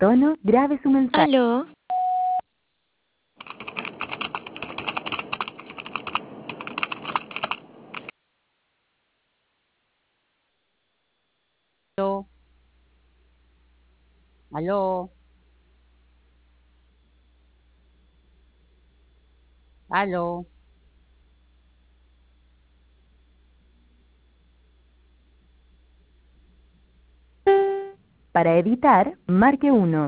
tono, grabe su mensaje. Aló, Aló, aló, aló. Para editar, marque 1.